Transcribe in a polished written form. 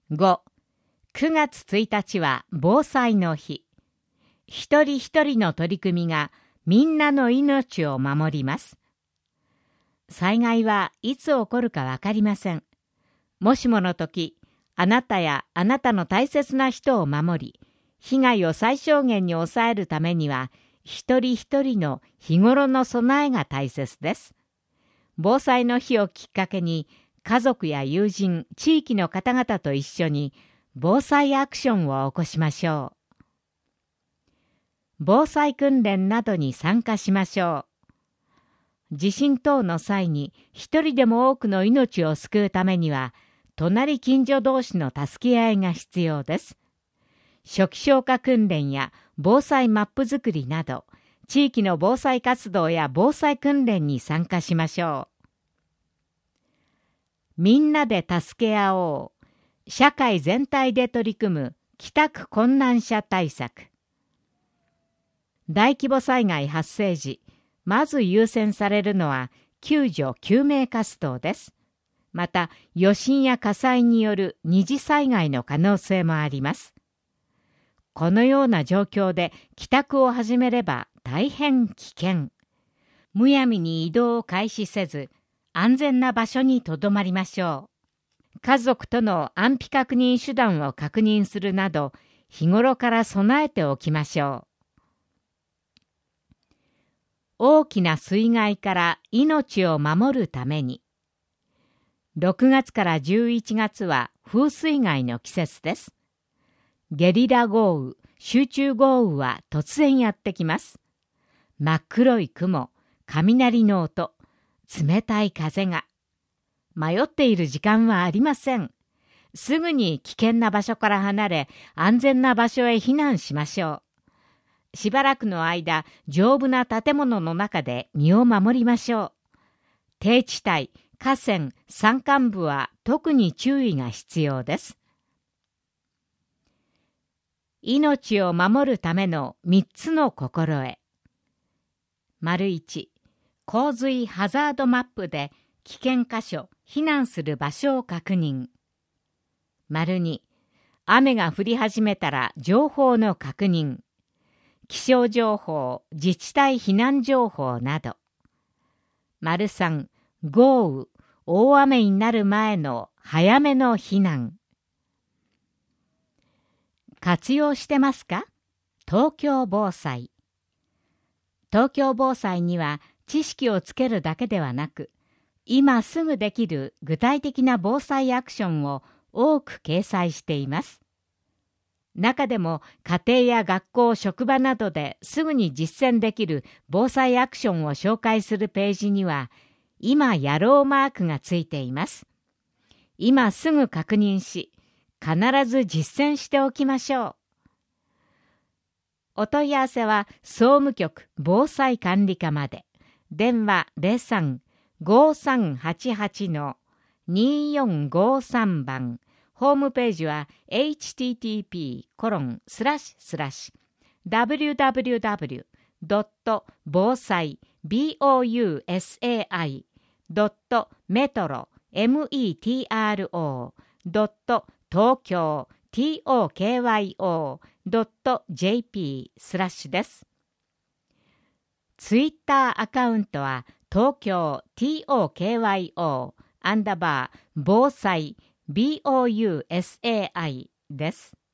5、9月1日は防災の日。一人一人の取り組みがみんなの命を守ります。災害はいつ起こるかわかりません。もしもの時、あなたやあなたの大切な人を守り、被害を最小限に抑えるためには、一人一人の日頃の備えが大切です。防災の日をきっかけに、家族や友人、地域の方々と一緒に防災アクションを起こしましょう。防災訓練などに参加しましょう。地震等の際に一人でも多くの命を救うためには、隣近所同士の助け合いが必要です。初期消火訓練や防災マップ作りなど、地域の防災活動や防災訓練に参加しましょう。みんなで助け合おう。社会全体で取り組む帰宅困難者対策。大規模災害発生時、まず優先されるのは救助・救命活動です。また、余震や火災による二次災害の可能性もあります。このような状況で帰宅を始めれば大変危険。むやみに移動を開始せず、安全な場所にとどまりましょう。家族との安否確認手段を確認するなど、日頃から備えておきましょう。大きな水害から命を守るために。6月から11月は風水害の季節です。ゲリラ豪雨、集中豪雨は突然やってきます。真っ黒い雲、雷の音、冷たい風が。迷っている時間はありません。すぐに危険な場所から離れ、安全な場所へ避難しましょう。しばらくの間、丈夫な建物の中で身を守りましょう。低地帯、河川、山間部は特に注意が必要です。命を守るための3つの心得。1、洪水ハザードマップで危険箇所、避難する場所を確認。2、雨が降り始めたら情報の確認。気象情報、自治体避難情報など。3、豪雨、大雨になる前の早めの避難。活用してますか？東京防災。東京防災には知識をつけるだけではなく、今すぐできる具体的な防災アクションを多く掲載しています。中でも家庭や学校、職場などですぐに実践できる防災アクションを紹介するページには、今やろうマークがついています。今すぐ確認し、必ず実践しておきましょう。お問い合わせは総務局防災管理課まで。電話03-5388-2453番。ホームページは http://www.tokyo.tokyo.jp です。ツイッターアカウントは東京 TOKYO_防災BOUSAI です。